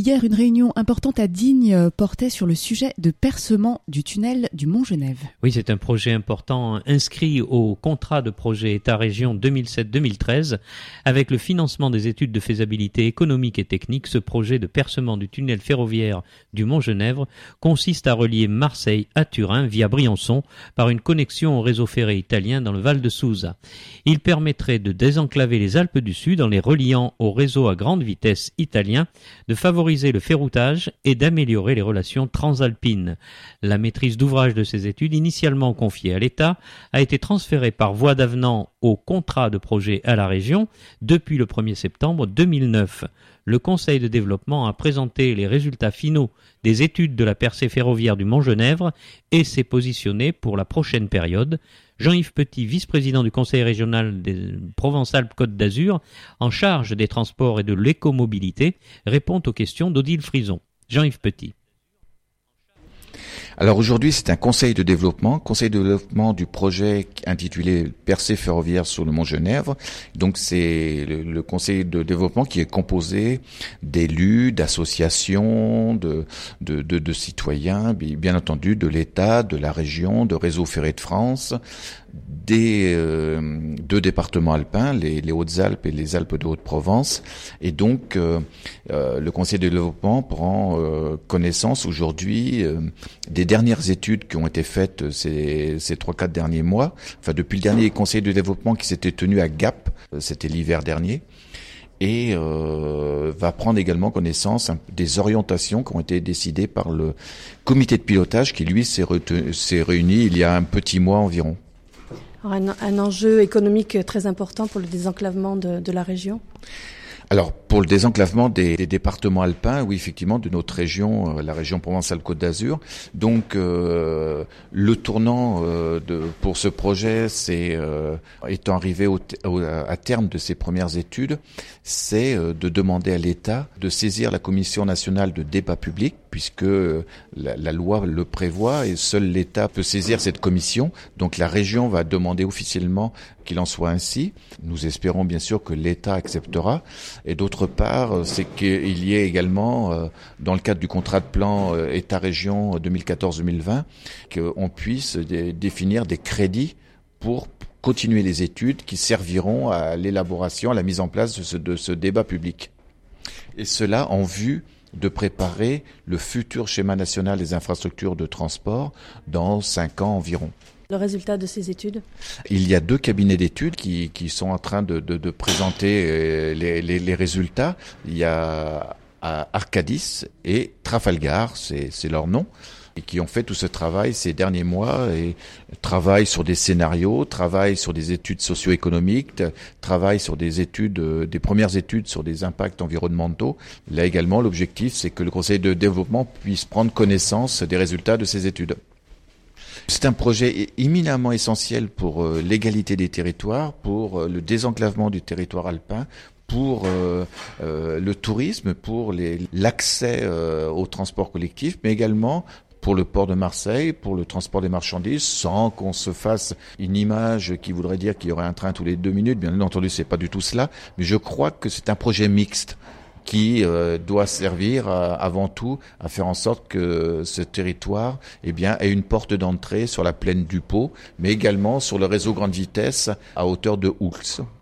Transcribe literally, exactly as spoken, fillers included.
Hier, une réunion importante à Digne portait sur le sujet de percement du tunnel du Mont-Genève. Oui, c'est un projet important inscrit au contrat de projet État-région deux mille sept deux mille treize. Avec le financement des études de faisabilité économique et technique, ce projet de percement du tunnel ferroviaire du Mont-Genève consiste à relier Marseille à Turin via Briançon par une connexion au réseau ferré italien dans le Val de Susa. Il permettrait de désenclaver les Alpes du Sud en les reliant au réseau à grande vitesse italien, de favoriser le ferroutage et d'améliorer les relations transalpines. La maîtrise d'ouvrage de ces études, initialement confiée à l'État, a été transférée par voie d'avenant au contrat de projet à la région depuis le premier septembre deux mille neuf. Le Conseil de développement a présenté les résultats finaux des études de la percée ferroviaire du Mont-Genève et s'est positionné pour la prochaine période. Jean-Yves Petit, vice-président du Conseil régional des Provence-Alpes-Côte d'Azur, en charge des transports et de l'écomobilité, répond aux questions d'Odile Frison. Jean-Yves Petit. Alors aujourd'hui, c'est un conseil de développement, conseil de développement du projet intitulé Percée ferroviaire sur le Mont-Genève. Donc c'est le, le conseil de développement qui est composé d'élus, d'associations, de, de, de, de citoyens, bien entendu de l'État, de la région, de Réseau Ferré de France, des euh, deux départements alpins, les, les Hautes-Alpes et les Alpes de Haute-Provence. Et donc, euh, euh, le Conseil de développement prend euh, connaissance aujourd'hui euh, des dernières études qui ont été faites ces, ces trois, quatre derniers mois. Enfin, depuis le dernier Conseil de développement qui s'était tenu à Gap, c'était l'hiver dernier. Et euh, va prendre également connaissance des orientations qui ont été décidées par le comité de pilotage qui, lui, s'est, retenu, s'est réuni il y a un petit mois environ. Un, un enjeu économique très important pour le désenclavement de, de la région. Alors, pour le désenclavement des, des départements alpins, oui, effectivement, de notre région, euh, la région Provence-Alpes-Côte d'Azur. Donc, euh, le tournant euh, de, pour ce projet, c'est euh, étant arrivé au, au, à terme de ses premières études, c'est euh, de demander à l'État de saisir la Commission nationale de débat public, puisque euh, la, la loi le prévoit et seul l'État peut saisir cette commission. Donc, la région va demander officiellement qu'il en soit ainsi. Nous espérons bien sûr que l'État acceptera. Et d'autre part, c'est qu'il y ait également, euh, dans le cadre du contrat de plan euh, État-région deux mille quatorze deux mille vingt, qu'on puisse dé- définir des crédits pour continuer les études qui serviront à l'élaboration, à la mise en place de ce, de ce débat public. Et cela en vue de préparer le futur schéma national des infrastructures de transport dans cinq ans environ. Le résultat de ces études ? Il y a deux cabinets d'études qui, qui sont en train de, de, de présenter les, les, les résultats. Il y a Arcadis et Trafalgar, c'est, c'est leur nom, et qui ont fait tout ce travail ces derniers mois et travaillent sur des scénarios, travaillent sur des études socio-économiques, travaillent sur des études, des premières études sur des impacts environnementaux. Là également, l'objectif, c'est que le Conseil de développement puisse prendre connaissance des résultats de ces études. C'est un projet éminemment essentiel pour euh, l'égalité des territoires, pour euh, le désenclavement du territoire alpin, pour euh, euh, le tourisme, pour les, l'accès euh, au transport collectif, mais également pour le port de Marseille, pour le transport des marchandises, sans qu'on se fasse une image qui voudrait dire qu'il y aurait un train tous les deux minutes. Bien entendu, c'est pas du tout cela, mais je crois que c'est un projet mixte qui euh, doit servir à, avant tout à faire en sorte que ce territoire eh bien, ait une porte d'entrée sur la plaine du Pô, mais également sur le réseau grande vitesse à hauteur de Oulx.